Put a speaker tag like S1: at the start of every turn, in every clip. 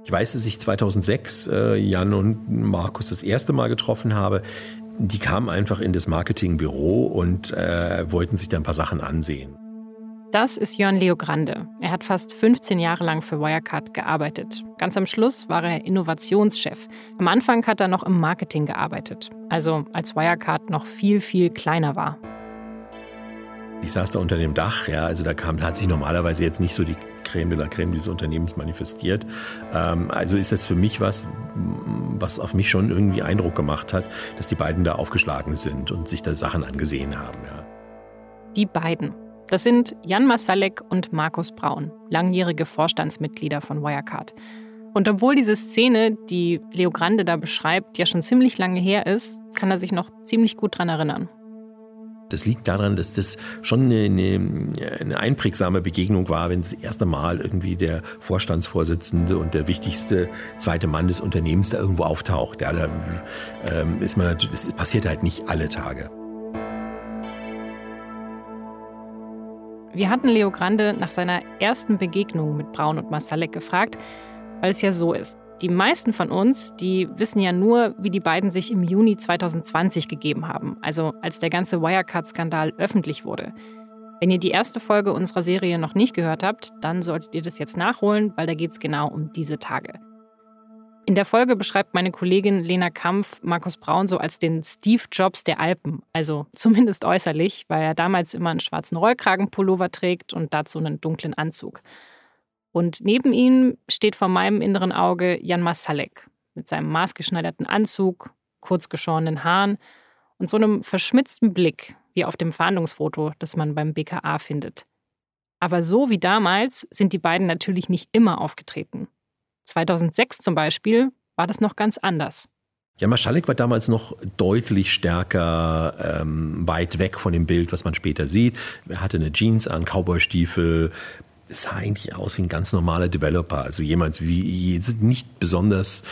S1: Ich weiß, dass ich 2006 Jan und Markus das erste Mal getroffen habe. Die kamen einfach in das Marketingbüro und wollten sich da ein paar Sachen ansehen.
S2: Das ist Jörn Leogrande. Er hat fast 15 Jahre lang für Wirecard gearbeitet. Ganz am Schluss war er Innovationschef. Am Anfang hat er noch im Marketing gearbeitet. Also als Wirecard noch viel, viel kleiner war.
S1: Ich saß da unter dem Dach, ja, also da hat sich normalerweise jetzt nicht so die Crème de la Crème dieses Unternehmens manifestiert. Also ist das für mich was auf mich schon irgendwie Eindruck gemacht hat, dass die beiden da aufgeschlagen sind und sich da Sachen angesehen haben. Ja.
S2: Die beiden. Das sind Jan Marsalek und Markus Braun, langjährige Vorstandsmitglieder von Wirecard. Und obwohl diese Szene, die Leogrande da beschreibt, ja schon ziemlich lange her ist, kann er sich noch ziemlich gut dran erinnern.
S1: Das liegt daran, dass das schon eine einprägsame Begegnung war, wenn das erste Mal irgendwie der Vorstandsvorsitzende und der wichtigste zweite Mann des Unternehmens da irgendwo auftaucht. Ja, da ist man natürlich, das passiert halt nicht alle Tage.
S2: Wir hatten Leogrande nach seiner ersten Begegnung mit Braun und Marsalek gefragt, weil es ja so ist. Die meisten von uns, die wissen ja nur, wie die beiden sich im Juni 2020 gegeben haben, also als der ganze Wirecard-Skandal öffentlich wurde. Wenn ihr die erste Folge unserer Serie noch nicht gehört habt, dann solltet ihr das jetzt nachholen, weil da geht es genau um diese Tage. In der Folge beschreibt meine Kollegin Lena Kampf Markus Braun so als den Steve Jobs der Alpen, also zumindest äußerlich, weil er damals immer einen schwarzen Rollkragenpullover trägt und dazu einen dunklen Anzug. Und neben ihm steht vor meinem inneren Auge Jan Marsalek mit seinem maßgeschneiderten Anzug, kurzgeschorenen Haaren und so einem verschmitzten Blick, wie auf dem Fahndungsfoto, das man beim BKA findet. Aber so wie damals sind die beiden natürlich nicht immer aufgetreten. 2006 zum Beispiel war das noch ganz anders.
S1: Ja, Marsalek war damals noch deutlich stärker weit weg von dem Bild, was man später sieht. Er hatte eine Jeans an, Cowboystiefel. Es sah eigentlich aus wie ein ganz normaler Developer. Also jemand wie nicht besonders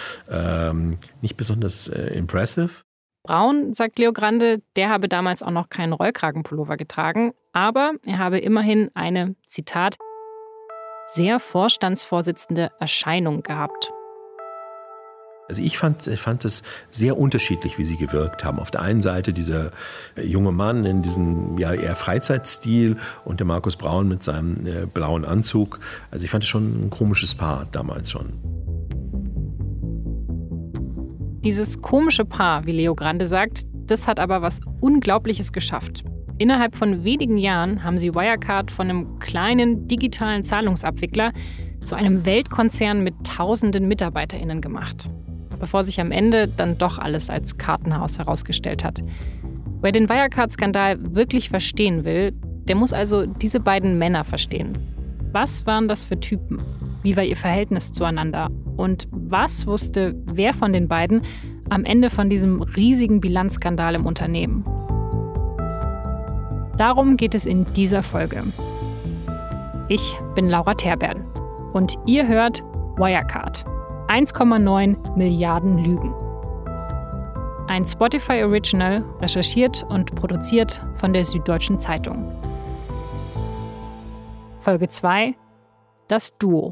S1: impressive.
S2: Braun, sagt Leogrande, der habe damals auch noch keinen Rollkragenpullover getragen. Aber er habe immerhin eine, Zitat, sehr vorstandsvorsitzende Erscheinung gehabt.
S1: Also ich fand es sehr unterschiedlich, wie sie gewirkt haben. Auf der einen Seite dieser junge Mann in diesem eher Freizeitstil und der Markus Braun mit seinem blauen Anzug. Also ich fand es schon ein komisches Paar damals schon.
S2: Dieses komische Paar, wie Leogrande sagt, das hat aber was Unglaubliches geschafft. Innerhalb von wenigen Jahren haben sie Wirecard von einem kleinen digitalen Zahlungsabwickler zu einem Weltkonzern mit tausenden MitarbeiterInnen gemacht. Bevor sich am Ende dann doch alles als Kartenhaus herausgestellt hat. Wer den Wirecard-Skandal wirklich verstehen will, der muss also diese beiden Männer verstehen. Was waren das für Typen? Wie war ihr Verhältnis zueinander? Und was wusste wer von den beiden am Ende von diesem riesigen Bilanzskandal im Unternehmen? Darum geht es in dieser Folge. Ich bin Laura Terbern und ihr hört Wirecard. 1,9 Milliarden Lügen. Ein Spotify Original, recherchiert und produziert von der Süddeutschen Zeitung. Folge 2: Das Duo.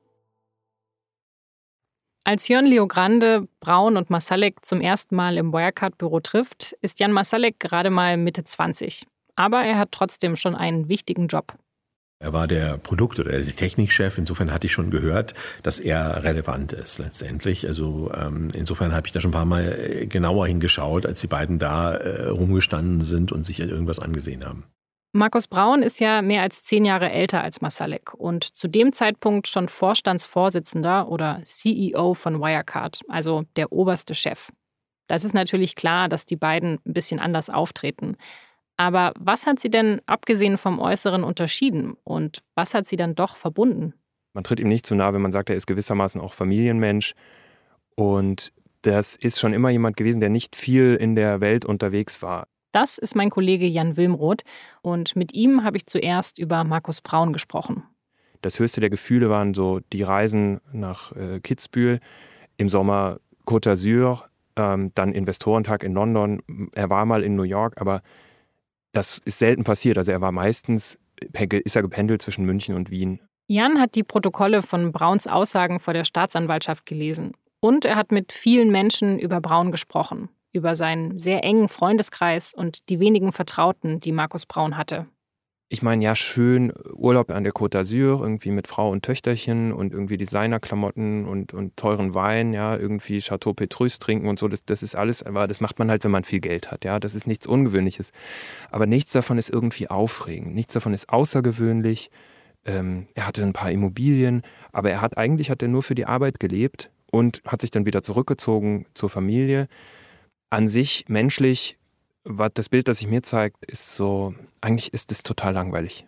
S2: Als Jörn Leogrande Braun und Marsalek zum ersten Mal im Wirecard-Büro trifft, ist Jan Marsalek gerade mal Mitte 20. Aber er hat trotzdem schon einen wichtigen Job.
S1: Er war der Produkt- oder der Technikchef. Insofern hatte ich schon gehört, dass er relevant ist letztendlich. Also insofern habe ich da schon ein paar Mal genauer hingeschaut, als die beiden da rumgestanden sind und sich irgendwas angesehen haben.
S2: Markus Braun ist ja mehr als 10 Jahre älter als Marsalek und zu dem Zeitpunkt schon Vorstandsvorsitzender oder CEO von Wirecard, also der oberste Chef. Da ist es natürlich klar, dass die beiden ein bisschen anders auftreten. Aber was hat sie denn abgesehen vom Äußeren unterschieden und was hat sie dann doch verbunden?
S3: Man tritt ihm nicht zu nahe, wenn man sagt, er ist gewissermaßen auch Familienmensch. Und das ist schon immer jemand gewesen, der nicht viel in der Welt unterwegs war.
S2: Das ist mein Kollege Jan Wilmroth und mit ihm habe ich zuerst über Markus Braun gesprochen.
S3: Das höchste der Gefühle waren so die Reisen nach Kitzbühel, im Sommer Côte d'Azur, dann Investorentag in London. Er war mal in New York, aber das ist selten passiert. Also er war meistens, ist er gependelt zwischen München und Wien.
S2: Jan hat die Protokolle von Brauns Aussagen vor der Staatsanwaltschaft gelesen. Und er hat mit vielen Menschen über Braun gesprochen. Über seinen sehr engen Freundeskreis und die wenigen Vertrauten, die Markus Braun hatte.
S3: Ich meine, ja, schön Urlaub an der Côte d'Azur, irgendwie mit Frau und Töchterchen und irgendwie Designerklamotten und teuren Wein, ja, irgendwie Chateau Petrus trinken und so, das ist alles, aber das macht man halt, wenn man viel Geld hat, ja, das ist nichts Ungewöhnliches. Aber nichts davon ist irgendwie aufregend, nichts davon ist außergewöhnlich. Er hatte ein paar Immobilien, aber eigentlich hat er nur für die Arbeit gelebt und hat sich dann wieder zurückgezogen zur Familie. An sich, menschlich, das Bild, das sich mir zeigt, ist so, eigentlich ist es total langweilig.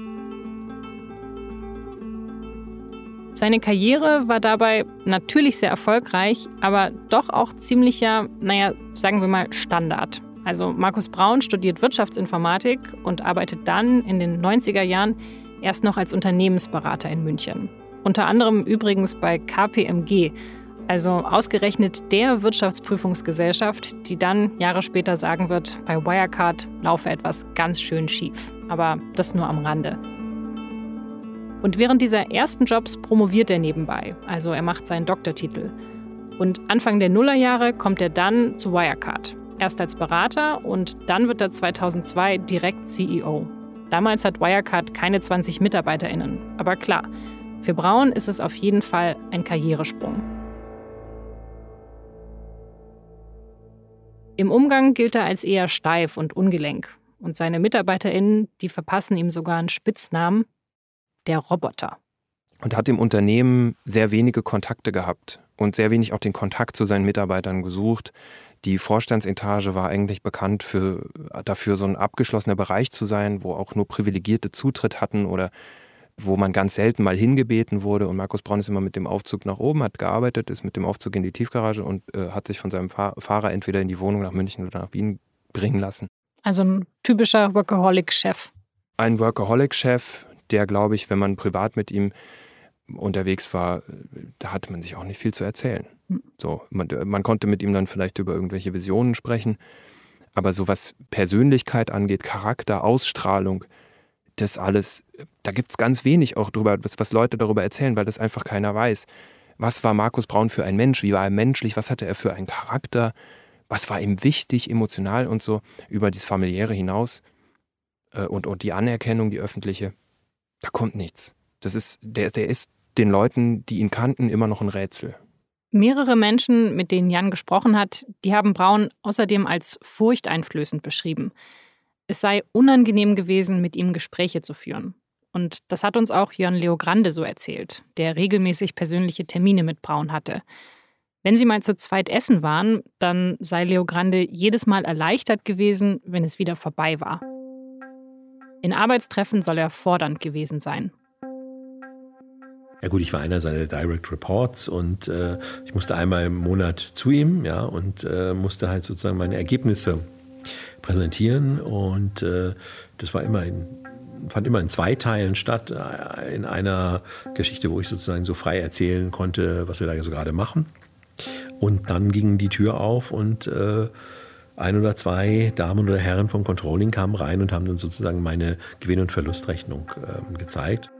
S2: Seine Karriere war dabei natürlich sehr erfolgreich, aber doch auch ziemlicher, sagen wir mal Standard. Also Markus Braun studiert Wirtschaftsinformatik und arbeitet dann in den 90er Jahren erst noch als Unternehmensberater in München. Unter anderem übrigens bei KPMG, also ausgerechnet der Wirtschaftsprüfungsgesellschaft, die dann Jahre später sagen wird, bei Wirecard laufe etwas ganz schön schief. Aber das nur am Rande. Und während dieser ersten Jobs promoviert er nebenbei, also er macht seinen Doktortitel. Und Anfang der Nullerjahre kommt er dann zu Wirecard. Erst als Berater und dann wird er 2002 direkt CEO. Damals hat Wirecard keine 20 MitarbeiterInnen. Aber klar, für Braun ist es auf jeden Fall ein Karrieresprung. Im Umgang gilt er als eher steif und ungelenk. Und seine MitarbeiterInnen, die verpassen ihm sogar einen Spitznamen, der Roboter.
S3: Und hat im Unternehmen sehr wenige Kontakte gehabt und sehr wenig auch den Kontakt zu seinen Mitarbeitern gesucht. Die Vorstandsetage war eigentlich bekannt dafür, so ein abgeschlossener Bereich zu sein, wo auch nur Privilegierte Zutritt hatten oder wo man ganz selten mal hingebeten wurde. Und Markus Braun ist immer mit dem Aufzug nach oben, hat gearbeitet, ist mit dem Aufzug in die Tiefgarage und hat sich von seinem Fahrer entweder in die Wohnung nach München oder nach Wien bringen lassen.
S2: Also ein typischer Workaholic-Chef.
S3: Ein Workaholic-Chef, der, glaube ich, wenn man privat mit ihm unterwegs war, da hatte man sich auch nicht viel zu erzählen. So, man konnte mit ihm dann vielleicht über irgendwelche Visionen sprechen, aber so was Persönlichkeit angeht, Charakter, Ausstrahlung, das alles, da gibt es ganz wenig auch drüber, was Leute darüber erzählen, weil das einfach keiner weiß. Was war Markus Braun für ein Mensch? Wie war er menschlich? Was hatte er für einen Charakter? Was war ihm wichtig, emotional und so, über das Familiäre hinaus und die Anerkennung, die öffentliche? Da kommt nichts. Der ist den Leuten, die ihn kannten, immer noch ein Rätsel.
S2: Mehrere Menschen, mit denen Jan gesprochen hat, die haben Braun außerdem als furchteinflößend beschrieben. Es sei unangenehm gewesen, mit ihm Gespräche zu führen. Und das hat uns auch Jörn Leogrande so erzählt, der regelmäßig persönliche Termine mit Braun hatte. Wenn sie mal zu zweit essen waren, dann sei Leogrande jedes Mal erleichtert gewesen, wenn es wieder vorbei war. In Arbeitstreffen soll er fordernd gewesen sein.
S1: Ja gut, ich war einer seiner Direct Reports und ich musste einmal im Monat zu ihm, ja, und musste halt sozusagen meine Ergebnisse präsentieren und das war fand immer in 2 Teilen statt, in einer Geschichte, wo ich sozusagen so frei erzählen konnte, was wir da so gerade machen. Und dann ging die Tür auf und 1 oder 2 Damen oder Herren vom Controlling kamen rein und haben dann sozusagen meine Gewinn- und Verlustrechnung gezeigt.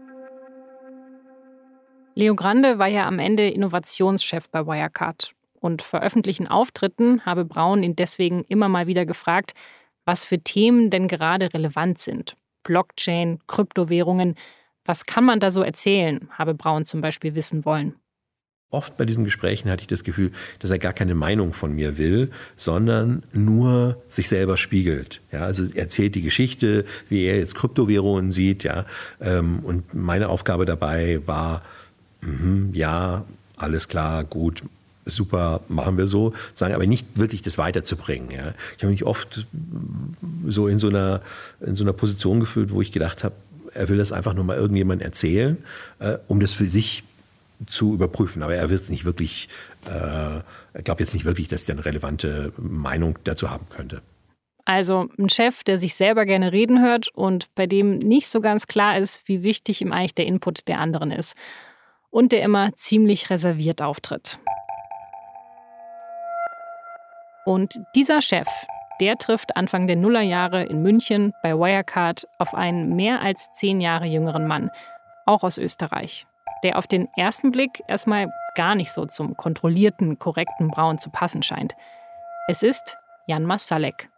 S2: Leogrande war ja am Ende Innovationschef bei Wirecard. Und vor öffentlichen Auftritten habe Braun ihn deswegen immer mal wieder gefragt, was für Themen denn gerade relevant sind. Blockchain, Kryptowährungen, was kann man da so erzählen, habe Braun zum Beispiel wissen wollen.
S1: Oft bei diesen Gesprächen hatte ich das Gefühl, dass er gar keine Meinung von mir will, sondern nur sich selber spiegelt. Ja, also er erzählt die Geschichte, wie er jetzt Kryptowährungen sieht. Ja, und meine Aufgabe dabei war, ja, alles klar, gut, super, machen wir so, sagen, aber nicht wirklich das weiterzubringen. Ja. Ich habe mich oft so in so einer Position gefühlt, wo ich gedacht habe, er will das einfach nur mal irgendjemandem erzählen, um das für sich zu überprüfen. Aber er wird es nicht wirklich, er glaubt jetzt nicht wirklich, dass er eine relevante Meinung dazu haben könnte.
S2: Also ein Chef, der sich selber gerne reden hört und bei dem nicht so ganz klar ist, wie wichtig ihm eigentlich der Input der anderen ist. Und der immer ziemlich reserviert auftritt. Und dieser Chef, der trifft Anfang der Nullerjahre in München bei Wirecard auf einen mehr als 10 Jahre jüngeren Mann. auch aus Österreich, der auf den ersten Blick erstmal gar nicht so zum kontrollierten, korrekten Brauen zu passen scheint. Es ist Jan Marsalek.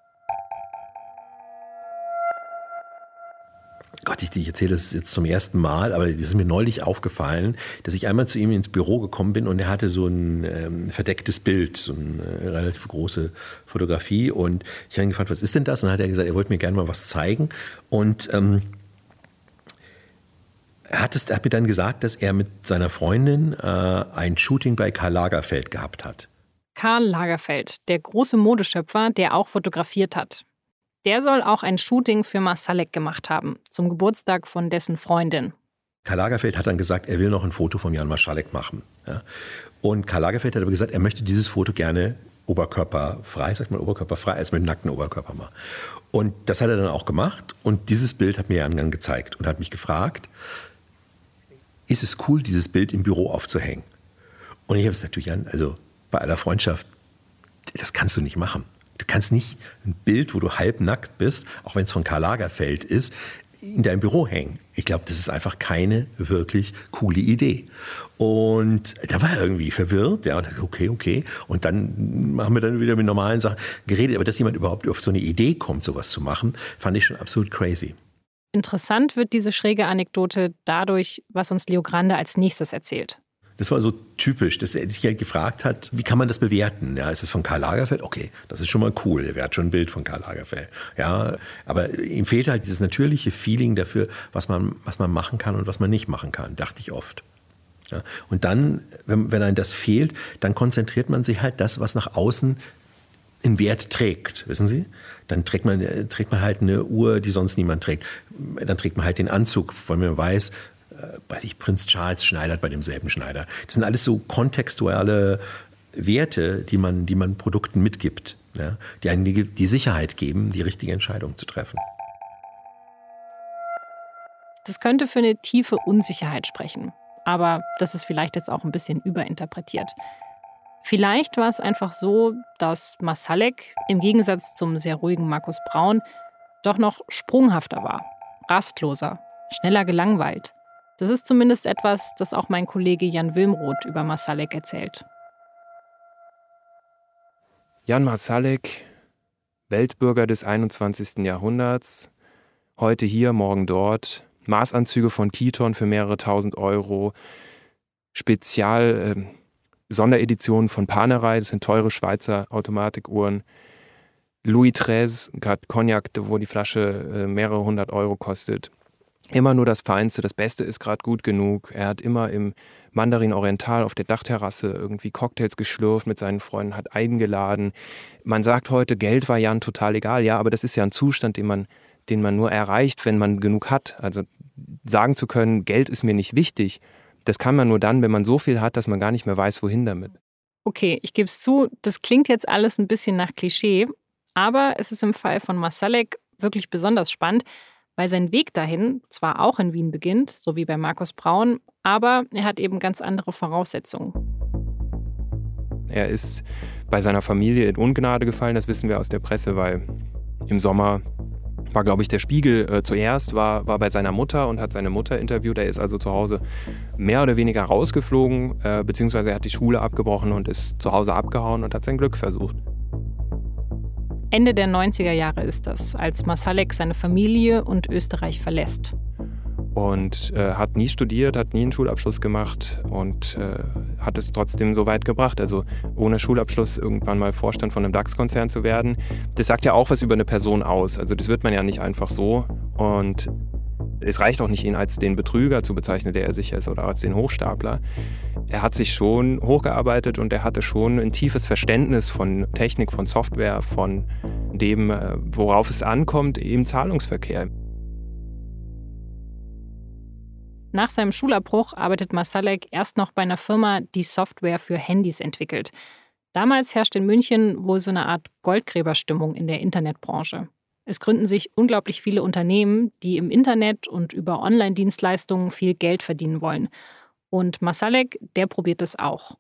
S1: Gott, ich erzähle das jetzt zum ersten Mal, aber es ist mir neulich aufgefallen, dass ich einmal zu ihm ins Büro gekommen bin und er hatte so ein verdecktes Bild, so eine relativ große Fotografie und ich habe ihn gefragt, was ist denn das? Und dann hat er gesagt, er wollte mir gerne mal was zeigen und er hat mir dann gesagt, dass er mit seiner Freundin ein Shooting bei Karl Lagerfeld gehabt hat.
S2: Karl Lagerfeld, der große Modeschöpfer, der auch fotografiert hat. Der soll auch ein Shooting für Marsalek gemacht haben, zum Geburtstag von dessen Freundin.
S1: Karl Lagerfeld hat dann gesagt, er will noch ein Foto von Jan Marsalek machen. Ja. Und Karl Lagerfeld hat aber gesagt, er möchte dieses Foto gerne oberkörperfrei, sagt man oberkörperfrei, als mit dem nackten Oberkörper machen. Und das hat er dann auch gemacht und dieses Bild hat mir Jan dann gezeigt und hat mich gefragt, ist es cool, dieses Bild im Büro aufzuhängen? Und ich habe es natürlich, Jan, also bei aller Freundschaft, das kannst du nicht machen. Du kannst nicht ein Bild, wo du halbnackt bist, auch wenn es von Karl Lagerfeld ist, in deinem Büro hängen. Ich glaube, das ist einfach keine wirklich coole Idee. Und da war er irgendwie verwirrt. Ja, und okay. Und dann haben wir dann wieder mit normalen Sachen geredet. Aber dass jemand überhaupt auf so eine Idee kommt, sowas zu machen, fand ich schon absolut crazy.
S2: Interessant wird diese schräge Anekdote dadurch, was uns Leo Grande als nächstes erzählt.
S1: Das war so typisch, dass er sich ja gefragt hat, wie kann man das bewerten? Ja, ist es von Karl Lagerfeld? Okay, das ist schon mal cool. Er hat schon ein Bild von Karl Lagerfeld. Ja, aber ihm fehlt halt dieses natürliche Feeling dafür, was man machen kann und was man nicht machen kann, dachte ich oft. Ja, und dann, wenn einem das fehlt, dann konzentriert man sich halt das, was nach außen einen Wert trägt, wissen Sie? Dann trägt man halt eine Uhr, die sonst niemand trägt. Dann trägt man halt den Anzug, weil man weiß, Prinz Charles schneidert bei demselben Schneider. Das sind alles so kontextuelle Werte, die man Produkten mitgibt, ja, die einem die Sicherheit geben, die richtige Entscheidung zu treffen.
S2: Das könnte für eine tiefe Unsicherheit sprechen. Aber das ist vielleicht jetzt auch ein bisschen überinterpretiert. Vielleicht war es einfach so, dass Marsalek im Gegensatz zum sehr ruhigen Markus Braun doch noch sprunghafter war, rastloser, schneller gelangweilt. Das ist zumindest etwas, das auch mein Kollege Jan Wilmroth über Marsalek erzählt.
S3: Jan Marsalek, Weltbürger des 21. Jahrhunderts, heute hier, morgen dort, Maßanzüge von Kiton für mehrere tausend Euro, Sondereditionen von Panerai, das sind teure Schweizer Automatikuhren, Louis XIII, gerade Cognac, wo die Flasche mehrere hundert Euro kostet. Immer nur das Feinste, das Beste ist gerade gut genug. Er hat immer im Mandarin Oriental auf der Dachterrasse irgendwie Cocktails geschlürft mit seinen Freunden, hat eingeladen. Man sagt heute, Geld war Jan total egal. Ja, aber das ist ja ein Zustand, den man nur erreicht, wenn man genug hat. Also sagen zu können, Geld ist mir nicht wichtig, das kann man nur dann, wenn man so viel hat, dass man gar nicht mehr weiß, wohin damit.
S2: Okay, ich gebe es zu, das klingt jetzt alles ein bisschen nach Klischee, aber es ist im Fall von Marsalek wirklich besonders spannend, weil sein Weg dahin zwar auch in Wien beginnt, so wie bei Markus Braun, aber er hat eben ganz andere Voraussetzungen.
S3: Er ist bei seiner Familie in Ungnade gefallen, das wissen wir aus der Presse, weil im Sommer war, glaube ich, der Spiegel zuerst, war bei seiner Mutter und hat seine Mutter interviewt. Er ist also zu Hause mehr oder weniger rausgeflogen, beziehungsweise er hat die Schule abgebrochen und ist zu Hause abgehauen und hat sein Glück versucht.
S2: Ende der 90er Jahre ist das, als Marsalek seine Familie und Österreich verlässt.
S3: Und hat nie studiert, hat nie einen Schulabschluss gemacht und hat es trotzdem so weit gebracht. Also ohne Schulabschluss irgendwann mal Vorstand von einem DAX-Konzern zu werden, das sagt ja auch was über eine Person aus. Also das wird man ja nicht einfach so. Und es reicht auch nicht, ihn als den Betrüger zu bezeichnen, der er sicher ist, oder als den Hochstapler. Er hat sich schon hochgearbeitet und er hatte schon ein tiefes Verständnis von Technik, von Software, von dem, worauf es ankommt, im Zahlungsverkehr.
S2: Nach seinem Schulabbruch arbeitet Marsalek erst noch bei einer Firma, die Software für Handys entwickelt. Damals herrscht in München wohl so eine Art Goldgräberstimmung in der Internetbranche. Es gründen sich unglaublich viele Unternehmen, die im Internet und über Online-Dienstleistungen viel Geld verdienen wollen. Und Marsalek, der probiert es auch.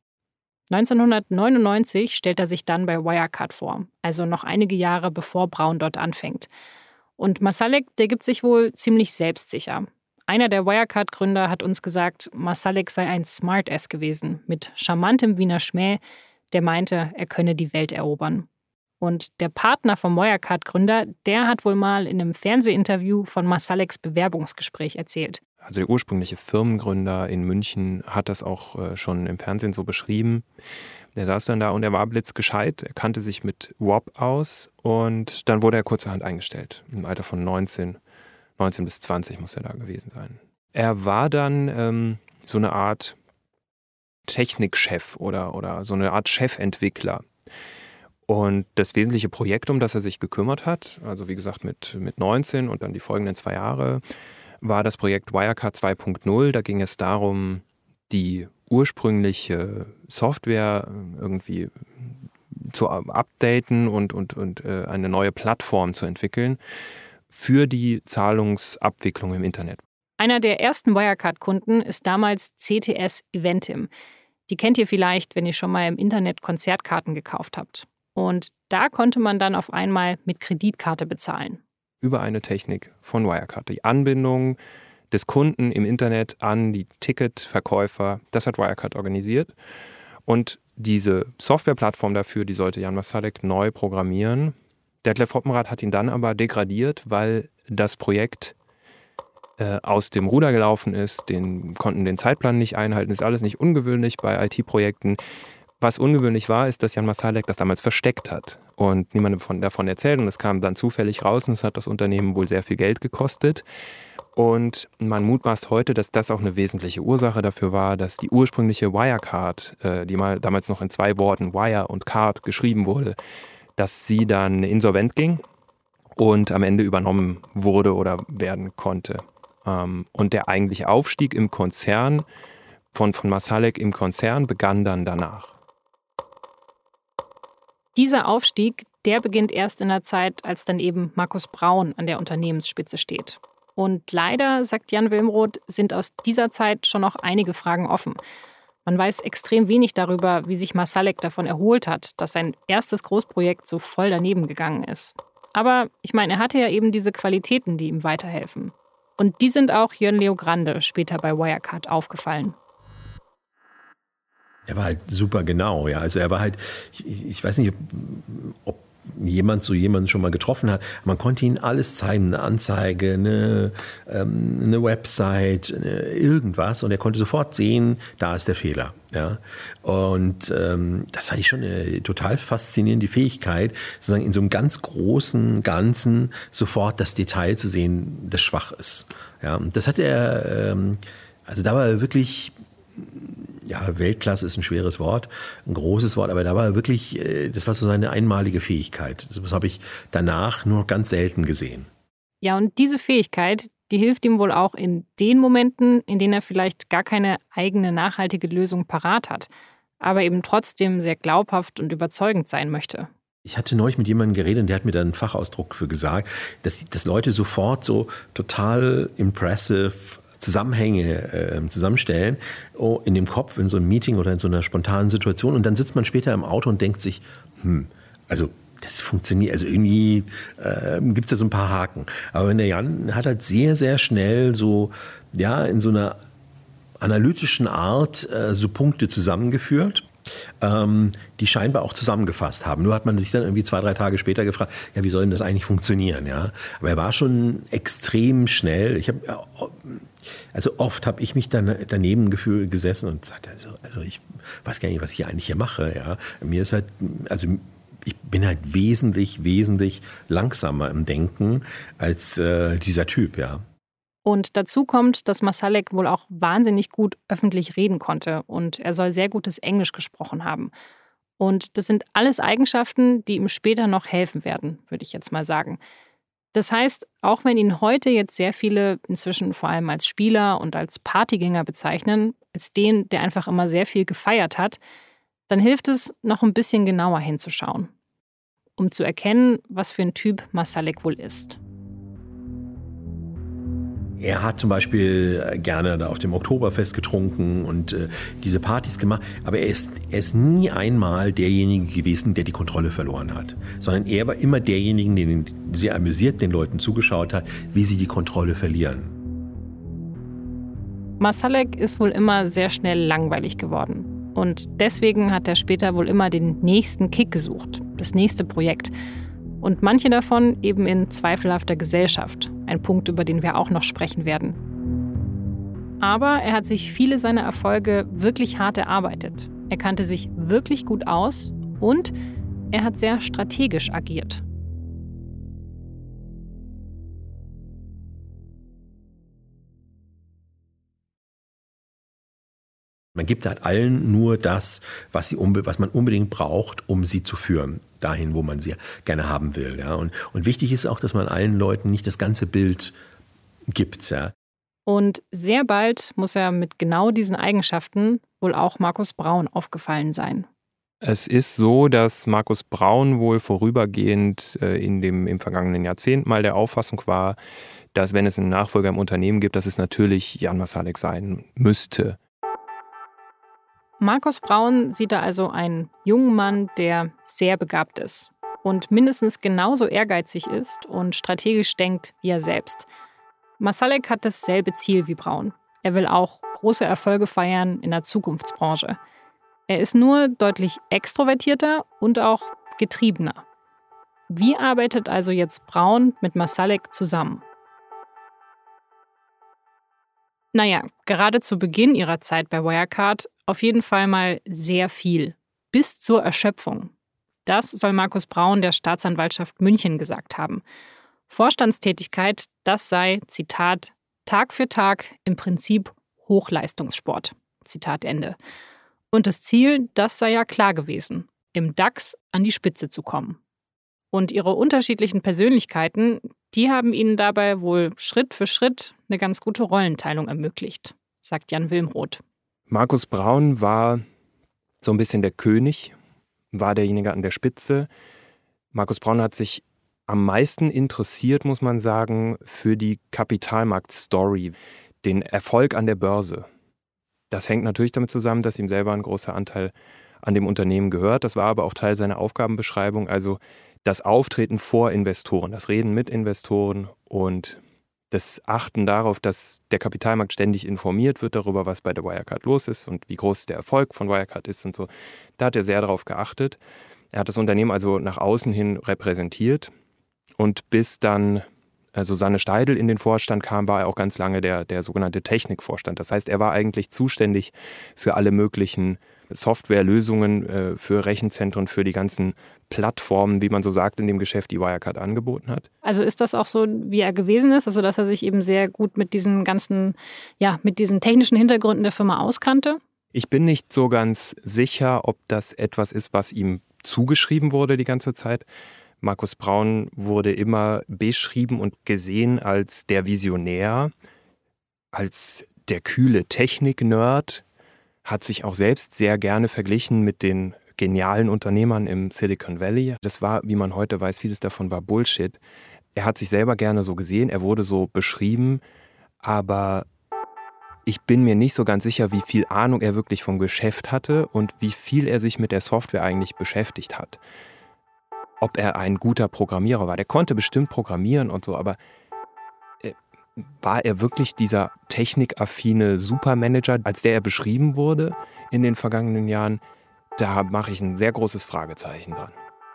S2: 1999 stellt er sich dann bei Wirecard vor, also noch einige Jahre bevor Braun dort anfängt. Und Marsalek, der gibt sich wohl ziemlich selbstsicher. Einer der Wirecard-Gründer hat uns gesagt, Marsalek sei ein Smartass gewesen, mit charmantem Wiener Schmäh, der meinte, er könne die Welt erobern. Und der Partner vom Wirecard-Gründer, der hat wohl mal in einem Fernsehinterview von Marsaleks Bewerbungsgespräch erzählt.
S3: Also der ursprüngliche Firmengründer in München hat das auch schon im Fernsehen so beschrieben. Der saß dann da und er war blitzgescheit, er kannte sich mit WAP aus und dann wurde er kurzerhand eingestellt. Im Alter von 19 bis 20 muss er da gewesen sein. Er war dann so eine Art Technikchef oder so eine Art Chefentwickler. Und das wesentliche Projekt, um das er sich gekümmert hat, also wie gesagt mit 19 und dann die folgenden 2 Jahre, war das Projekt Wirecard 2.0. Da ging es darum, die ursprüngliche Software irgendwie zu updaten und eine neue Plattform zu entwickeln für die Zahlungsabwicklung im Internet.
S2: Einer der ersten Wirecard-Kunden ist damals CTS Eventim. Die kennt ihr vielleicht, wenn ihr schon mal im Internet Konzertkarten gekauft habt. Und da konnte man dann auf einmal mit Kreditkarte bezahlen.
S3: Über eine Technik von Wirecard. Die Anbindung des Kunden im Internet an die Ticketverkäufer, das hat Wirecard organisiert. Und diese Softwareplattform dafür, die sollte Jan Marsalek neu programmieren. Detlef Hoppenrath hat ihn dann aber degradiert, weil das Projekt aus dem Ruder gelaufen ist, konnten den Zeitplan nicht einhalten. Das ist alles nicht ungewöhnlich bei IT-Projekten. Was ungewöhnlich war, ist, dass Jan Marsalek das damals versteckt hat und niemandem davon erzählt. Und es kam dann zufällig raus und es hat das Unternehmen wohl sehr viel Geld gekostet. Und man mutmaßt heute, dass das auch eine wesentliche Ursache dafür war, dass die ursprüngliche Wirecard, die mal damals noch in 2 Worten Wire und Card geschrieben wurde, dass sie dann insolvent ging und am Ende übernommen wurde oder werden konnte. Und der eigentliche Aufstieg im Konzern von Marsalek im Konzern begann dann danach.
S2: Dieser Aufstieg, der beginnt erst in der Zeit, als dann eben Markus Braun an der Unternehmensspitze steht. Und leider, sagt Jan Wilmroth, sind aus dieser Zeit schon noch einige Fragen offen. Man weiß extrem wenig darüber, wie sich Marsalek davon erholt hat, dass sein erstes Großprojekt so voll daneben gegangen ist. Aber ich meine, er hatte ja eben diese Qualitäten, die ihm weiterhelfen. Und die sind auch Jörn Leogrande später bei Wirecard aufgefallen.
S1: Er war halt super genau, ja. Also er war halt, ich weiß nicht, ob jemand so jemanden schon mal getroffen hat. Man konnte ihm alles zeigen, eine Anzeige, eine Website, irgendwas. Und er konnte sofort sehen, da ist der Fehler. Ja. Und das fand ich schon eine total faszinierende Fähigkeit, sozusagen in so einem ganz großen Ganzen sofort das Detail zu sehen, das schwach ist. Ja. Und das hat er, also da war er wirklich... Ja, Weltklasse ist ein schweres Wort, ein großes Wort, aber da war wirklich, das war so seine einmalige Fähigkeit. Das habe ich danach nur ganz selten gesehen.
S2: Ja, und diese Fähigkeit, die hilft ihm wohl auch in den Momenten, in denen er vielleicht gar keine eigene nachhaltige Lösung parat hat, aber eben trotzdem sehr glaubhaft und überzeugend sein möchte.
S1: Ich hatte neulich mit jemandem geredet und der hat mir da einen Fachausdruck für gesagt, dass Leute sofort so total impressive Zusammenhänge zusammenstellen in dem Kopf, in so einem Meeting oder in so einer spontanen Situation. Und dann sitzt man später im Auto und denkt sich, also das funktioniert, also irgendwie gibt es da so ein paar Haken. Aber wenn der Jan hat halt sehr, sehr schnell so, ja, in so einer analytischen Art so Punkte zusammengeführt, die scheinbar auch zusammengefasst haben. Nur hat man sich dann irgendwie 2-3 Tage später gefragt, ja, wie soll denn das eigentlich funktionieren? Ja? Aber er war schon extrem schnell. Also oft habe ich mich dann daneben gesessen und gesagt, also ich weiß gar nicht, was ich eigentlich hier mache. Ja? Mir ist halt, also ich bin halt wesentlich langsamer im Denken als dieser Typ, ja.
S2: Und dazu kommt, dass Marsalek wohl auch wahnsinnig gut öffentlich reden konnte und er soll sehr gutes Englisch gesprochen haben. Und das sind alles Eigenschaften, die ihm später noch helfen werden, würde ich jetzt mal sagen. Das heißt, auch wenn ihn heute jetzt sehr viele inzwischen vor allem als Spieler und als Partygänger bezeichnen, als den, der einfach immer sehr viel gefeiert hat, dann hilft es, noch ein bisschen genauer hinzuschauen, um zu erkennen, was für ein Typ Marsalek wohl ist.
S1: Er hat zum Beispiel gerne da auf dem Oktoberfest getrunken und diese Partys gemacht. Aber er ist nie einmal derjenige gewesen, der die Kontrolle verloren hat. Sondern er war immer derjenige, den sehr amüsiert den Leuten zugeschaut hat, wie sie die Kontrolle verlieren.
S2: Marsalek ist wohl immer sehr schnell langweilig geworden. Und deswegen hat er später wohl immer den nächsten Kick gesucht, das nächste Projekt. Und manche davon eben in zweifelhafter Gesellschaft. Ein Punkt, über den wir auch noch sprechen werden. Aber er hat sich viele seiner Erfolge wirklich hart erarbeitet. Er kannte sich wirklich gut aus und er hat sehr strategisch agiert.
S1: Man gibt halt allen nur das, was man unbedingt braucht, um sie zu führen, dahin, wo man sie gerne haben will. Ja. Und wichtig ist auch, dass man allen Leuten nicht das ganze Bild gibt. Ja.
S2: Und sehr bald muss er mit genau diesen Eigenschaften wohl auch Markus Braun aufgefallen sein.
S3: Es ist so, dass Markus Braun wohl vorübergehend im vergangenen Jahrzehnt mal der Auffassung war, dass wenn es einen Nachfolger im Unternehmen gibt, dass es natürlich Jan Marsalek sein müsste.
S2: Markus Braun sieht da also einen jungen Mann, der sehr begabt ist und mindestens genauso ehrgeizig ist und strategisch denkt wie er selbst. Marsalek hat dasselbe Ziel wie Braun. Er will auch große Erfolge feiern in der Zukunftsbranche. Er ist nur deutlich extrovertierter und auch getriebener. Wie arbeitet also jetzt Braun mit Marsalek zusammen? Naja, gerade zu Beginn ihrer Zeit bei Wirecard auf jeden Fall mal sehr viel. Bis zur Erschöpfung. Das soll Markus Braun der Staatsanwaltschaft München gesagt haben. Vorstandstätigkeit, das sei, Zitat, Tag für Tag im Prinzip Hochleistungssport. Zitat Ende. Und das Ziel, das sei ja klar gewesen, im DAX an die Spitze zu kommen. Und ihre unterschiedlichen Persönlichkeiten, die haben ihnen dabei wohl Schritt für Schritt eine ganz gute Rollenteilung ermöglicht, sagt Jan Wilmroth.
S3: Markus Braun war so ein bisschen der König, war derjenige an der Spitze. Markus Braun hat sich am meisten interessiert, muss man sagen, für die Kapitalmarkt-Story, den Erfolg an der Börse. Das hängt natürlich damit zusammen, dass ihm selber ein großer Anteil an dem Unternehmen gehört. Das war aber auch Teil seiner Aufgabenbeschreibung, also das Auftreten vor Investoren, das Reden mit Investoren und das Achten darauf, dass der Kapitalmarkt ständig informiert wird darüber, was bei der Wirecard los ist und wie groß der Erfolg von Wirecard ist und so. Da hat er sehr darauf geachtet. Er hat das Unternehmen also nach außen hin repräsentiert und bis dann Susanne Steidl in den Vorstand kam, war er auch ganz lange der sogenannte Technikvorstand. Das heißt, er war eigentlich zuständig für alle möglichen Softwarelösungen, für Rechenzentren, für die ganzen Plattformen, wie man so sagt, in dem Geschäft, die Wirecard angeboten hat.
S2: Also ist das auch so, wie er gewesen ist? Also dass er sich eben sehr gut mit diesen ganzen, mit diesen technischen Hintergründen der Firma auskannte?
S3: Ich bin nicht so ganz sicher, ob das etwas ist, was ihm zugeschrieben wurde die ganze Zeit. Markus Braun wurde immer beschrieben und gesehen als der Visionär, als der kühle Technik-Nerd, hat sich auch selbst sehr gerne verglichen mit den genialen Unternehmern im Silicon Valley. Das war, wie man heute weiß, vieles davon war Bullshit. Er hat sich selber gerne so gesehen, er wurde so beschrieben, aber ich bin mir nicht so ganz sicher, wie viel Ahnung er wirklich vom Geschäft hatte und wie viel er sich mit der Software eigentlich beschäftigt hat. Ob er ein guter Programmierer war. Der konnte bestimmt programmieren und so, aber war er wirklich dieser technikaffine Supermanager, als der er beschrieben wurde in den vergangenen Jahren? Da mache ich ein sehr großes Fragezeichen dran.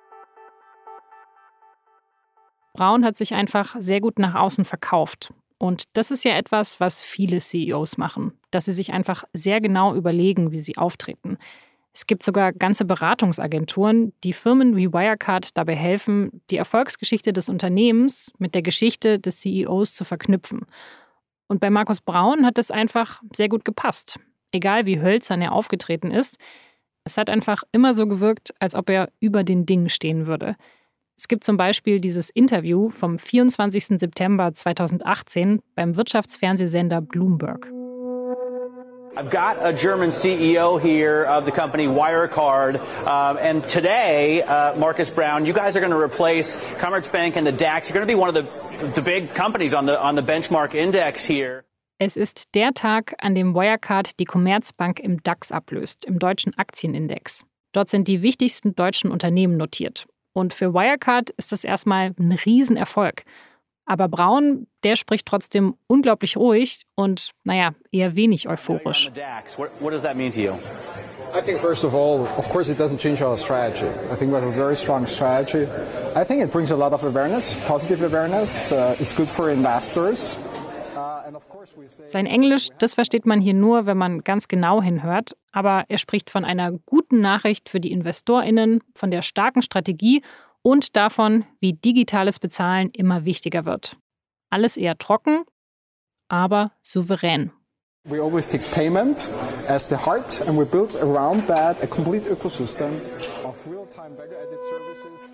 S2: Braun hat sich einfach sehr gut nach außen verkauft. Und das ist ja etwas, was viele CEOs machen, dass sie sich einfach sehr genau überlegen, wie sie auftreten. Es gibt sogar ganze Beratungsagenturen, die Firmen wie Wirecard dabei helfen, die Erfolgsgeschichte des Unternehmens mit der Geschichte des CEOs zu verknüpfen. Und bei Markus Braun hat es einfach sehr gut gepasst. Egal wie hölzern er aufgetreten ist, es hat einfach immer so gewirkt, als ob er über den Dingen stehen würde. Es gibt zum Beispiel dieses Interview vom 24. September 2018 beim Wirtschaftsfernsehsender Bloomberg.
S4: I've got a German CEO here of the company Wirecard, and today, Markus Braun, you guys are going to replace Commerzbank and the DAX. You're going to be one of the big companies on the benchmark index here.
S2: Es ist der Tag, an dem Wirecard die Commerzbank im DAX ablöst, im deutschen Aktienindex. Dort sind die wichtigsten deutschen Unternehmen notiert. Und für Wirecard ist das erstmal ein Riesenerfolg. Aber Braun, der spricht trotzdem unglaublich ruhig und, eher wenig euphorisch.
S4: What does that mean to you?
S5: I think first of all, of course it doesn't change our strategy. I think we have a very strong strategy. I think it brings a lot of awareness, positive awareness. It's good for investors.
S2: Sein Englisch, das versteht man hier nur, wenn man ganz genau hinhört. Aber er spricht von einer guten Nachricht für die InvestorInnen, von der starken Strategie und davon, wie digitales Bezahlen immer wichtiger wird. Alles eher trocken, aber souverän.
S5: We always take payment as the heart and we build around that a complete ecosystem of real-time value-added services.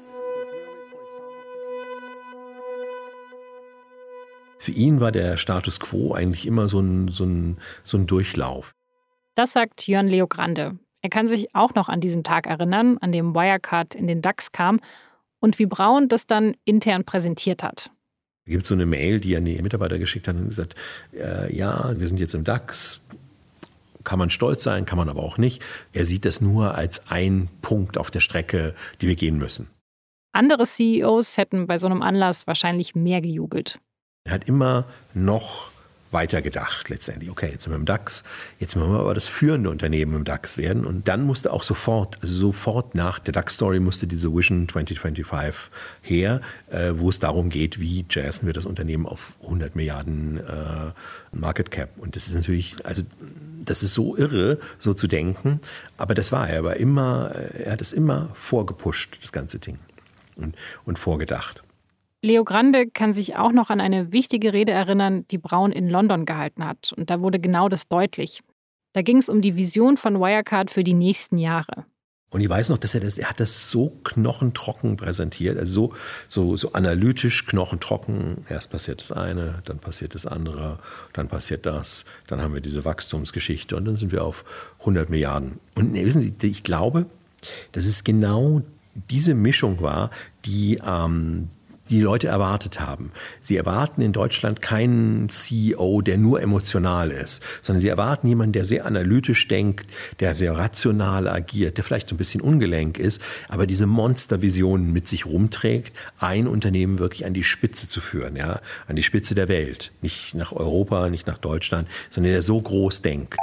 S1: Für ihn war der Status quo eigentlich immer so ein Durchlauf.
S2: Das sagt Jörn Leogrande. Er kann sich auch noch an diesen Tag erinnern, an dem Wirecard in den DAX kam und wie Braun das dann intern präsentiert hat.
S1: Es gibt so eine Mail, die er an die Mitarbeiter geschickt hat und gesagt, ja, wir sind jetzt im DAX, kann man stolz sein, kann man aber auch nicht. Er sieht das nur als einen Punkt auf der Strecke, die wir gehen müssen.
S2: Andere CEOs hätten bei so einem Anlass wahrscheinlich mehr gejubelt.
S1: Er hat immer noch weiter gedacht letztendlich. Okay, jetzt sind wir im DAX, jetzt müssen wir aber das führende Unternehmen im DAX werden. Und dann musste auch sofort nach der DAX-Story musste diese Vision 2025 her, wo es darum geht, wie jazzen wir das Unternehmen auf 100 Milliarden Market Cap. Und das ist natürlich, also das ist so irre, so zu denken. Aber das war er. Aber er hat es immer vorgepusht, das ganze Ding. Und vorgedacht.
S2: Leogrande kann sich auch noch an eine wichtige Rede erinnern, die Braun in London gehalten hat. Und da wurde genau das deutlich. Da ging es um die Vision von Wirecard für die nächsten Jahre.
S1: Und ich weiß noch, dass er hat das so knochentrocken präsentiert, also so analytisch knochentrocken. Erst passiert das eine, dann passiert das andere, dann passiert das, dann haben wir diese Wachstumsgeschichte und dann sind wir auf 100 Milliarden. Und wissen Sie, ich glaube, dass es genau diese Mischung war, die Leute erwartet haben. Sie erwarten in Deutschland keinen CEO, der nur emotional ist, sondern sie erwarten jemanden, der sehr analytisch denkt, der sehr rational agiert, der vielleicht ein bisschen ungelenk ist, aber diese Monstervisionen mit sich rumträgt, ein Unternehmen wirklich an die Spitze zu führen, ja, an die Spitze der Welt. Nicht nach Europa, nicht nach Deutschland, sondern der so groß denkt.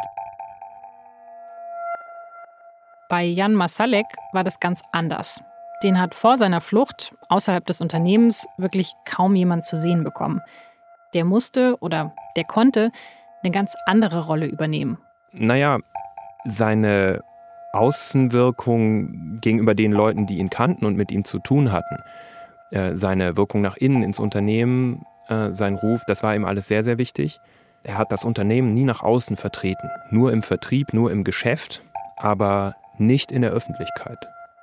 S2: Bei Jan Marsalek war das ganz anders. Den hat vor seiner Flucht außerhalb des Unternehmens wirklich kaum jemand zu sehen bekommen. Der konnte eine ganz andere Rolle übernehmen.
S3: Seine Außenwirkung gegenüber den Leuten, die ihn kannten und mit ihm zu tun hatten, seine Wirkung nach innen ins Unternehmen, sein Ruf, das war ihm alles sehr, sehr wichtig. Er hat das Unternehmen nie nach außen vertreten. Nur im Vertrieb, nur im Geschäft, aber nicht in der Öffentlichkeit.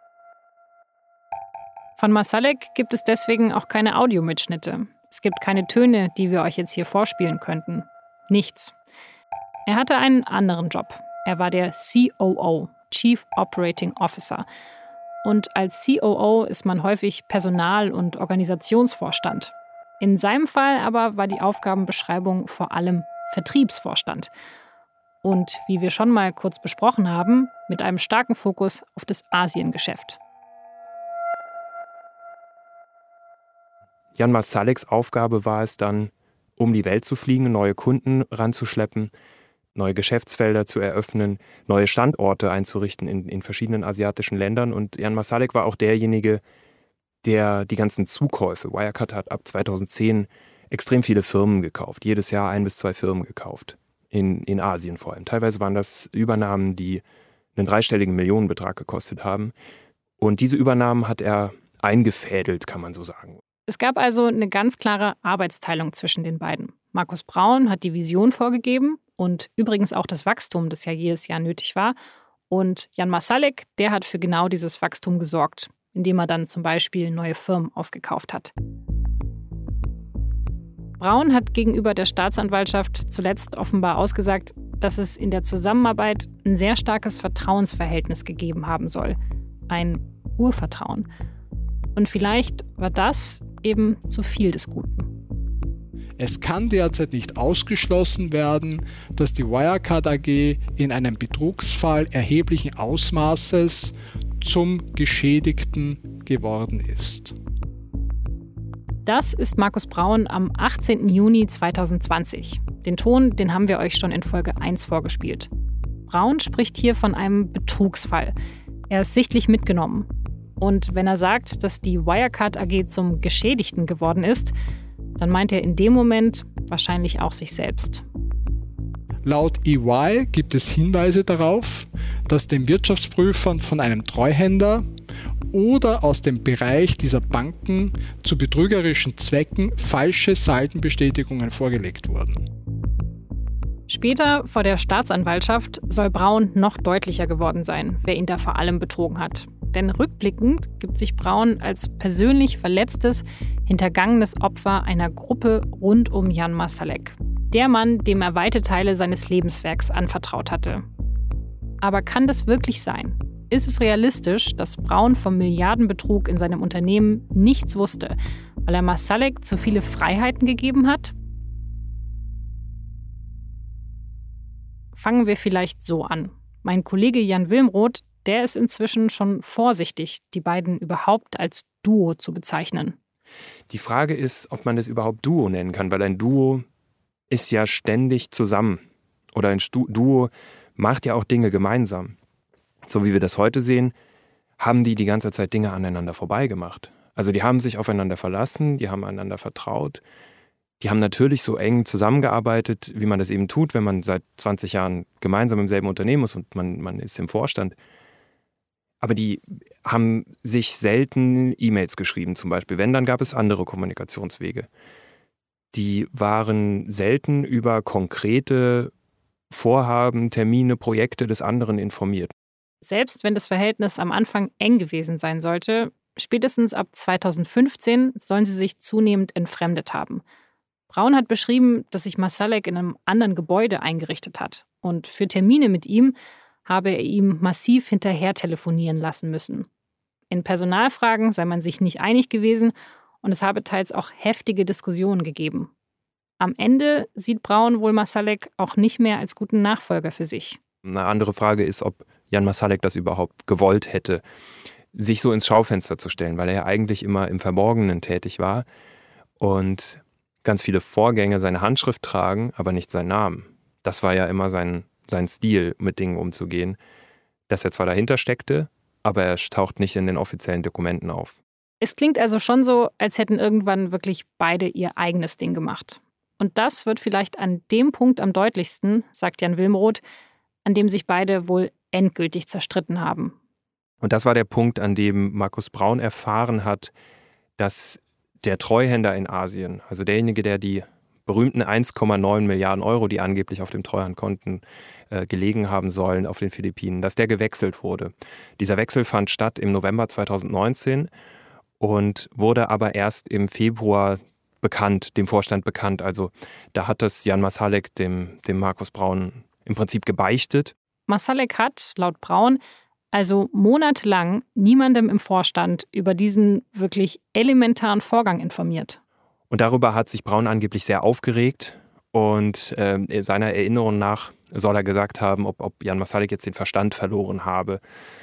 S2: Von Marsalek gibt es deswegen auch keine Audiomitschnitte. Es gibt keine Töne, die wir euch jetzt hier vorspielen könnten. Nichts. Er hatte einen anderen Job. Er war der COO, Chief Operating Officer. Und als COO ist man häufig Personal- und Organisationsvorstand. In seinem Fall aber war die Aufgabenbeschreibung vor allem Vertriebsvorstand. Und wie wir schon mal kurz besprochen haben, mit einem starken Fokus auf das Asiengeschäft.
S3: Jan Marsaleks Aufgabe war es dann, um die Welt zu fliegen, neue Kunden ranzuschleppen, neue Geschäftsfelder zu eröffnen, neue Standorte einzurichten in verschiedenen asiatischen Ländern. Und Jan Marsalek war auch derjenige, der die ganzen Zukäufe, Wirecard hat ab 2010 extrem viele Firmen gekauft, jedes Jahr 1 bis 2 Firmen gekauft, in Asien vor allem. Teilweise waren das Übernahmen, die einen 3-stelligen Millionenbetrag gekostet haben. Und diese Übernahmen hat er eingefädelt, kann man so sagen.
S2: Es gab also eine ganz klare Arbeitsteilung zwischen den beiden. Markus Braun hat die Vision vorgegeben und übrigens auch das Wachstum, das ja jedes Jahr nötig war. Und Jan Marsalek, der hat für genau dieses Wachstum gesorgt, indem er dann zum Beispiel neue Firmen aufgekauft hat. Braun hat gegenüber der Staatsanwaltschaft zuletzt offenbar ausgesagt, dass es in der Zusammenarbeit ein sehr starkes Vertrauensverhältnis gegeben haben soll. Ein Urvertrauen. Und vielleicht war das eben zu viel des Guten.
S6: Es kann derzeit nicht ausgeschlossen werden, dass die Wirecard AG in einem Betrugsfall erheblichen Ausmaßes zum Geschädigten geworden ist.
S2: Das ist Markus Braun am 18. Juni 2020. Den Ton, den haben wir euch schon in Folge 1 vorgespielt. Braun spricht hier von einem Betrugsfall. Er ist sichtlich mitgenommen. Und wenn er sagt, dass die Wirecard AG zum Geschädigten geworden ist, dann meint er in dem Moment wahrscheinlich auch sich selbst.
S6: Laut EY gibt es Hinweise darauf, dass den Wirtschaftsprüfern von einem Treuhänder oder aus dem Bereich dieser Banken zu betrügerischen Zwecken falsche Saldenbestätigungen vorgelegt wurden.
S2: Später vor der Staatsanwaltschaft soll Braun noch deutlicher geworden sein, wer ihn da vor allem betrogen hat. Denn rückblickend gibt sich Braun als persönlich verletztes, hintergangenes Opfer einer Gruppe rund um Jan Marsalek. Der Mann, dem er weite Teile seines Lebenswerks anvertraut hatte. Aber kann das wirklich sein? Ist es realistisch, dass Braun vom Milliardenbetrug in seinem Unternehmen nichts wusste, weil er Marsalek zu viele Freiheiten gegeben hat? Fangen wir vielleicht so an. Mein Kollege Jan Wilmroth, der ist inzwischen schon vorsichtig, die beiden überhaupt als Duo zu bezeichnen.
S3: Die Frage ist, ob man es überhaupt Duo nennen kann, weil ein Duo ist ja ständig zusammen. Oder ein Duo macht ja auch Dinge gemeinsam. So wie wir das heute sehen, haben die ganze Zeit Dinge aneinander vorbeigemacht. Also die haben sich aufeinander verlassen, die haben einander vertraut. Die haben natürlich so eng zusammengearbeitet, wie man das eben tut, wenn man seit 20 Jahren gemeinsam im selben Unternehmen ist und man ist im Vorstand. Aber die haben sich selten E-Mails geschrieben zum Beispiel. Wenn, dann gab es andere Kommunikationswege. Die waren selten über konkrete Vorhaben, Termine, Projekte des anderen informiert.
S2: Selbst wenn das Verhältnis am Anfang eng gewesen sein sollte, spätestens ab 2015 sollen sie sich zunehmend entfremdet haben. Braun hat beschrieben, dass sich Marsalek in einem anderen Gebäude eingerichtet hat. Und für Termine mit ihm habe er ihm massiv hinterher telefonieren lassen müssen. In Personalfragen sei man sich nicht einig gewesen und es habe teils auch heftige Diskussionen gegeben. Am Ende sieht Braun wohl Marsalek auch nicht mehr als guten Nachfolger für sich.
S3: Eine andere Frage ist, ob Jan Marsalek das überhaupt gewollt hätte, sich so ins Schaufenster zu stellen, weil er ja eigentlich immer im Verborgenen tätig war und ganz viele Vorgänge seine Handschrift tragen, aber nicht seinen Namen. Das war ja immer sein Stil, mit Dingen umzugehen, dass er zwar dahinter steckte, aber er taucht nicht in den offiziellen Dokumenten auf.
S2: Es klingt also schon so, als hätten irgendwann wirklich beide ihr eigenes Ding gemacht. Und das wird vielleicht an dem Punkt am deutlichsten, sagt Jan Wilmroth, an dem sich beide wohl endgültig zerstritten haben.
S3: Und das war der Punkt, an dem Markus Braun erfahren hat, dass der Treuhänder in Asien, also derjenige, der die berühmten 1,9 Milliarden Euro, die angeblich auf dem Treuhandkonten gelegen haben sollen auf den Philippinen, dass der gewechselt wurde. Dieser Wechsel fand statt im November 2019 und wurde aber erst im Februar bekannt, dem Vorstand bekannt. Also da hat das Jan Marsalek dem Markus Braun im Prinzip gebeichtet.
S2: Marsalek hat, laut Braun, also monatelang niemandem im Vorstand über diesen wirklich elementaren Vorgang informiert.
S3: Und darüber hat sich Braun angeblich sehr aufgeregt und seiner Erinnerung nach soll er gesagt haben, ob Jan Marsalek jetzt den Verstand verloren habe.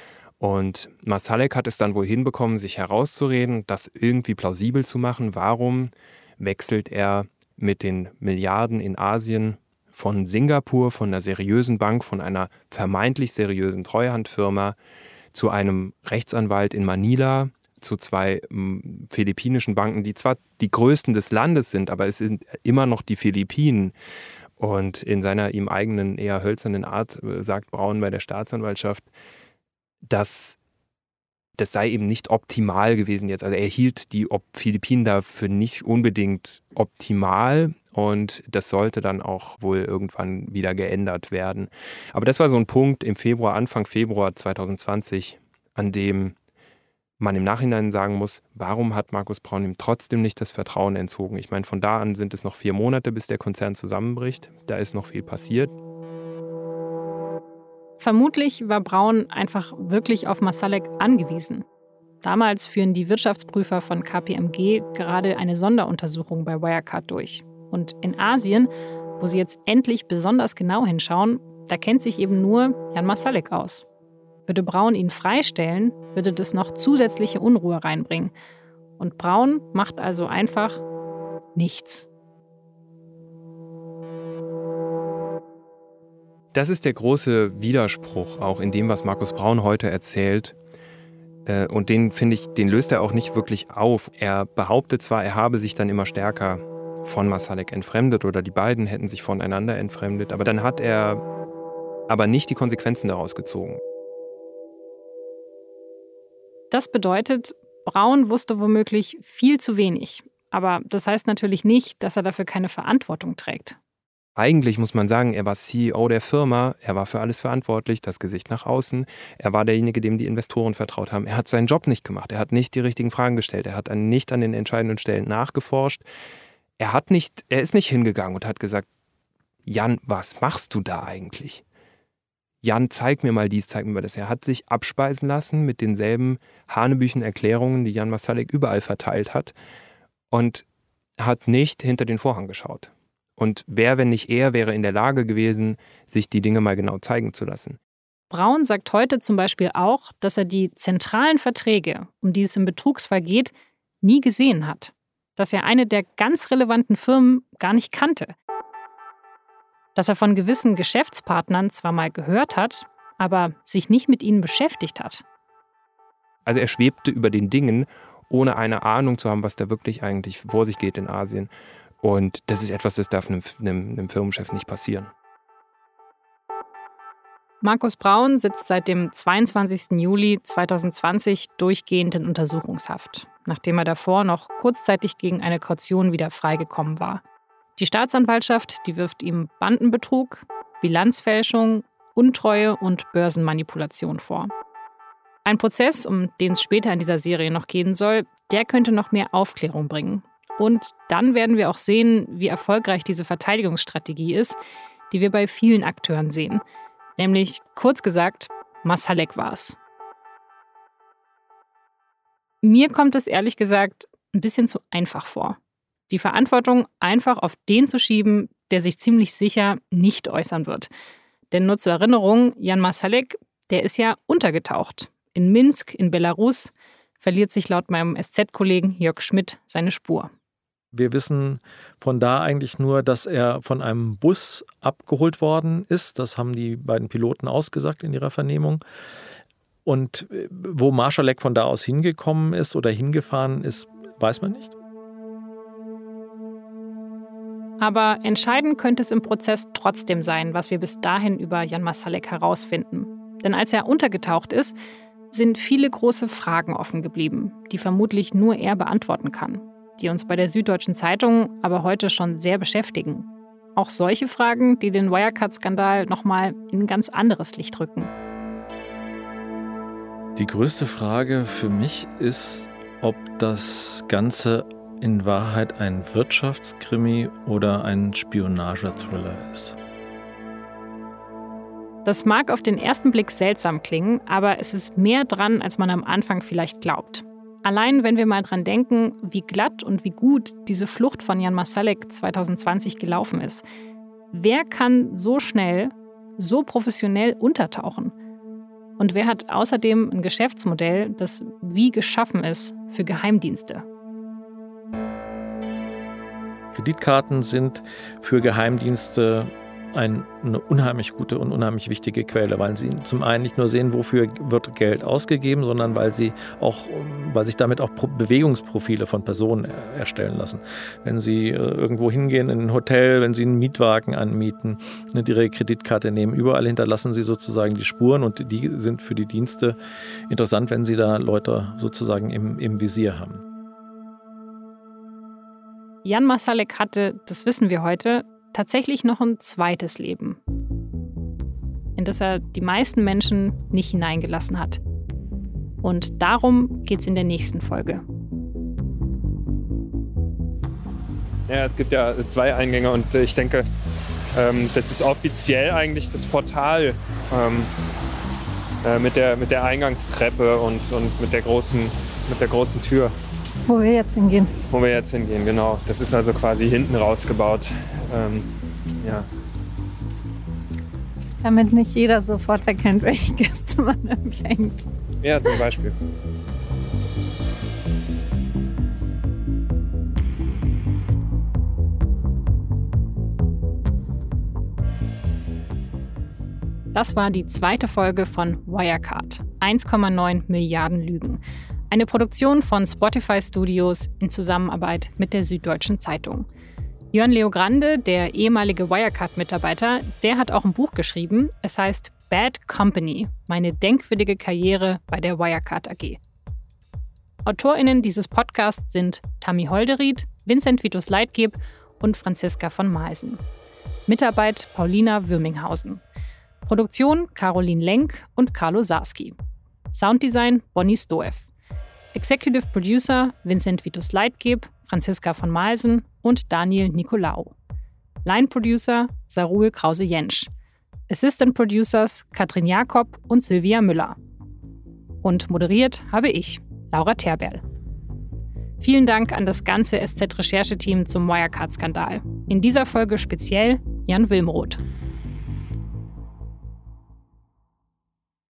S3: Und Marsalek hat es dann wohl hinbekommen, sich herauszureden, das irgendwie plausibel zu machen. Warum wechselt er mit den Milliarden in Asien von Singapur, von einer seriösen Bank, von einer vermeintlich seriösen Treuhandfirma zu einem Rechtsanwalt in Manila, zu zwei philippinischen Banken, die zwar die größten des Landes sind, aber es sind immer noch die Philippinen. Und in seiner ihm eigenen, eher hölzernen Art sagt Braun bei der Staatsanwaltschaft, dass das sei eben nicht optimal gewesen jetzt. Also er hielt die Philippinen dafür nicht unbedingt optimal und das sollte dann auch wohl irgendwann wieder geändert werden. Aber das war so ein Punkt im Februar, Anfang Februar 2020, an dem man im Nachhinein sagen muss, warum hat Markus Braun ihm trotzdem nicht das Vertrauen entzogen? Ich meine, von da an sind es noch 4 Monate, bis der Konzern zusammenbricht. Da ist noch viel passiert.
S2: Vermutlich war Braun einfach wirklich auf Marsalek angewiesen. Damals führen die Wirtschaftsprüfer von KPMG gerade eine Sonderuntersuchung bei Wirecard durch. Und in Asien, wo sie jetzt endlich besonders genau hinschauen, da kennt sich eben nur Jan Marsalek aus. Würde Braun ihn freistellen, würde das noch zusätzliche Unruhe reinbringen. Und Braun macht also einfach nichts.
S3: Das ist der große Widerspruch auch in dem, was Markus Braun heute erzählt. Und den, finde ich, den löst er auch nicht wirklich auf. Er behauptet zwar, er habe sich dann immer stärker von Marsalek entfremdet oder die beiden hätten sich voneinander entfremdet, aber dann hat er aber nicht die Konsequenzen daraus gezogen.
S2: Das bedeutet, Braun wusste womöglich viel zu wenig. Aber das heißt natürlich nicht, dass er dafür keine Verantwortung trägt.
S3: Eigentlich muss man sagen, er war CEO der Firma, er war für alles verantwortlich, das Gesicht nach außen. Er war derjenige, dem die Investoren vertraut haben. Er hat seinen Job nicht gemacht, er hat nicht die richtigen Fragen gestellt, er hat nicht an den entscheidenden Stellen nachgeforscht. Er ist nicht hingegangen und hat gesagt, Jan, was machst du da eigentlich? Jan, zeig mir mal dies, zeig mir mal das. Er hat sich abspeisen lassen mit denselben hanebüchen Erklärungen, die Jan Marsalek überall verteilt hat und hat nicht hinter den Vorhang geschaut. Und wer, wenn nicht er, wäre in der Lage gewesen, sich die Dinge mal genau zeigen zu lassen.
S2: Braun sagt heute zum Beispiel auch, dass er die zentralen Verträge, um die es im Betrugsfall geht, nie gesehen hat. Dass er eine der ganz relevanten Firmen gar nicht kannte. Dass er von gewissen Geschäftspartnern zwar mal gehört hat, aber sich nicht mit ihnen beschäftigt hat.
S3: Also er schwebte über den Dingen, ohne eine Ahnung zu haben, was da wirklich eigentlich vor sich geht in Asien. Und das ist etwas, das darf einem Firmenchef nicht passieren.
S2: Markus Braun sitzt seit dem 22. Juli 2020 durchgehend in Untersuchungshaft, nachdem er davor noch kurzzeitig gegen eine Kaution wieder freigekommen war. Die Staatsanwaltschaft, die wirft ihm Bandenbetrug, Bilanzfälschung, Untreue und Börsenmanipulation vor. Ein Prozess, um den es später in dieser Serie noch gehen soll, der könnte noch mehr Aufklärung bringen. Und dann werden wir auch sehen, wie erfolgreich diese Verteidigungsstrategie ist, die wir bei vielen Akteuren sehen. Nämlich, kurz gesagt, Marsalek war es. Mir kommt es ehrlich gesagt ein bisschen zu einfach vor. Die Verantwortung einfach auf den zu schieben, der sich ziemlich sicher nicht äußern wird. Denn nur zur Erinnerung, Jan Marsalek, der ist ja untergetaucht. In Minsk, in Belarus, verliert sich laut meinem SZ-Kollegen Jörg Schmidt seine Spur.
S7: Wir wissen von da eigentlich nur, dass er von einem Bus abgeholt worden ist. Das haben die beiden Piloten ausgesagt in ihrer Vernehmung. Und wo Marsalek von da aus hingekommen ist oder hingefahren ist, weiß man nicht.
S2: Aber entscheidend könnte es im Prozess trotzdem sein, was wir bis dahin über Jan Marsalek herausfinden. Denn als er untergetaucht ist, sind viele große Fragen offen geblieben, die vermutlich nur er beantworten kann, die uns bei der Süddeutschen Zeitung aber heute schon sehr beschäftigen. Auch solche Fragen, die den Wirecard-Skandal nochmal in ein ganz anderes Licht rücken.
S7: Die größte Frage für mich ist, ob das Ganze in Wahrheit ein Wirtschaftskrimi oder ein Spionagethriller ist.
S2: Das mag auf den ersten Blick seltsam klingen, aber es ist mehr dran, als man am Anfang vielleicht glaubt. Allein wenn wir mal dran denken, wie glatt und wie gut diese Flucht von Jan Marsalek 2020 gelaufen ist. Wer kann so schnell, so professionell untertauchen? Und wer hat außerdem ein Geschäftsmodell, das wie geschaffen ist für Geheimdienste?
S7: Kreditkarten sind für Geheimdienste eine unheimlich gute und unheimlich wichtige Quelle, weil sie zum einen nicht nur sehen, wofür wird Geld ausgegeben, sondern weil sich damit auch Bewegungsprofile von Personen erstellen lassen. Wenn Sie irgendwo hingehen in ein Hotel, wenn Sie einen Mietwagen anmieten, Ihre Kreditkarte nehmen, überall hinterlassen Sie sozusagen die Spuren und die sind für die Dienste interessant, wenn Sie da Leute sozusagen im Visier haben.
S2: Jan Marsalek hatte, das wissen wir heute, tatsächlich noch ein zweites Leben, in das er die meisten Menschen nicht hineingelassen hat. Und darum geht's in der nächsten Folge.
S3: Ja, es gibt ja 2 Eingänge und ich denke, das ist offiziell eigentlich das Portal mit der Eingangstreppe und mit der großen Tür.
S8: Wo wir jetzt hingehen.
S3: Wo wir jetzt hingehen, genau. Das ist also quasi hinten rausgebaut. Ja.
S8: Damit nicht jeder sofort erkennt, welche Gäste man empfängt.
S3: Ja, zum Beispiel.
S2: Das war die zweite Folge von Wirecard. 1,9 Milliarden Lügen. Eine Produktion von Spotify Studios in Zusammenarbeit mit der Süddeutschen Zeitung. Jörn Leogrande, der ehemalige Wirecard-Mitarbeiter, der hat auch ein Buch geschrieben. Es heißt Bad Company, meine denkwürdige Karriere bei der Wirecard AG. AutorInnen dieses Podcasts sind Tammy Holderried, Vincent Vitus Leitgeb und Franziska von Malsen. Mitarbeit Paulina Würminghausen. Produktion Caroline Lenk und Carlo Sarski. Sounddesign Bonnie Stoev. Executive Producer Vincent Vitus Leitgeb, Franziska von Malsen und Daniel Nicolaou. Line Producer Sarul Krause-Jentsch. Assistant Producers Katrin Jakob und Silvia Müller. Und moderiert habe ich, Laura Terberl. Vielen Dank an das ganze SZ-Rechercheteam zum Wirecard-Skandal. In dieser Folge speziell Jan Wilmroth.